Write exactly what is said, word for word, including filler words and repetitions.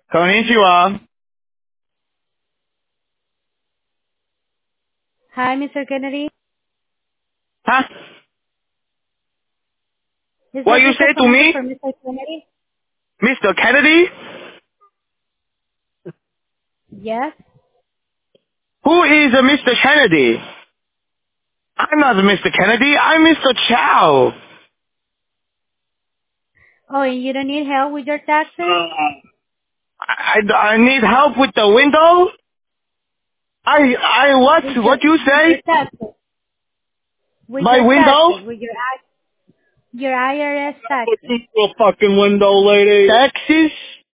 Konnichiwa. Hi, Mister Kennedy. Huh? Is What that you the say cell to phone number me? for Mister Kennedy? Mister Kennedy? Yes. Who is a Mister Kennedy? I'm not Mister Kennedy. I'm Mister Chow. Oh, and you don't need help with your taxes? Uh, I, I, I need help with the window? I, I, what? With your What you with your say? taxes. With My your window? taxes. With your I- your I R S What taxes. you a fucking window, lady? Taxes?